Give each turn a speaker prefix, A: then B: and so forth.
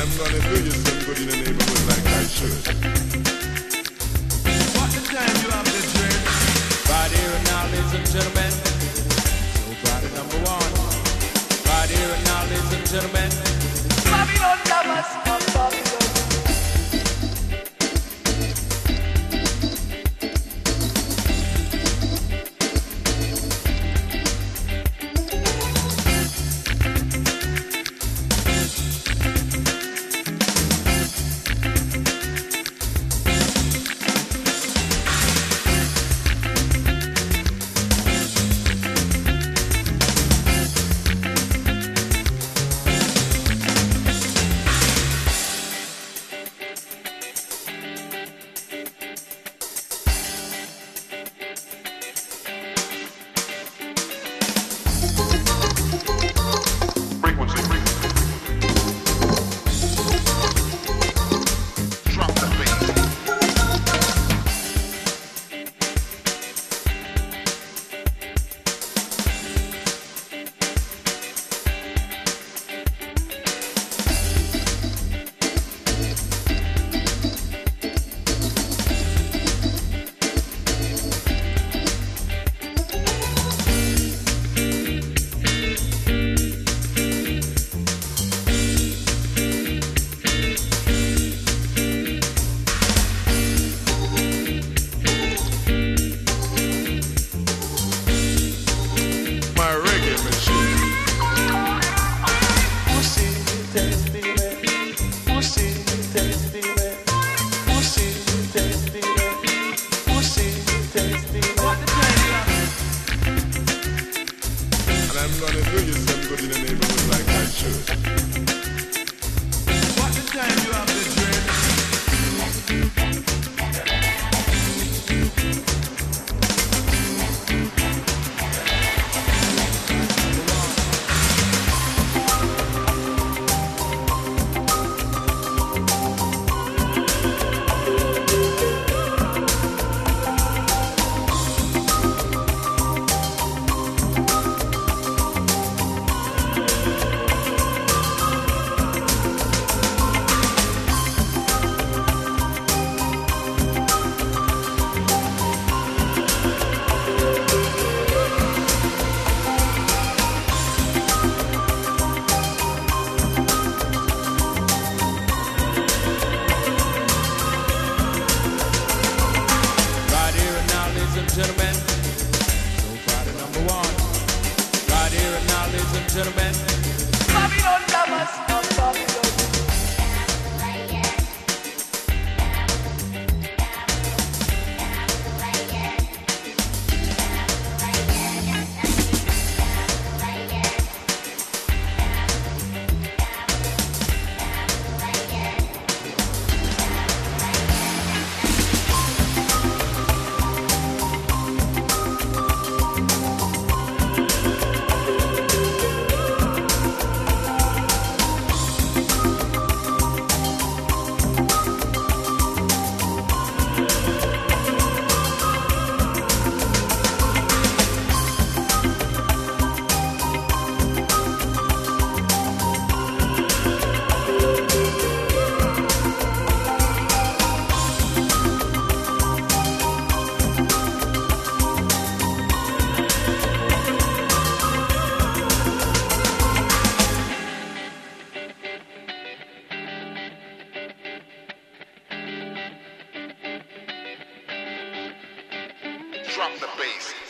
A: I'm gonna do you some good in the neighborhood like I should. What the time you have the dream? Right here and now, ladies and gentlemen. Nobody number one. Right here and now, ladies and gentlemen. Babylon lovers of Babylon. I'm gonna do you some good in the neighborhood like I should. What the time you have the dream? Gentlemen, nobody number one. Right here and now, ladies and gentlemen. Babylon lovers of Babylon. Drop the bass.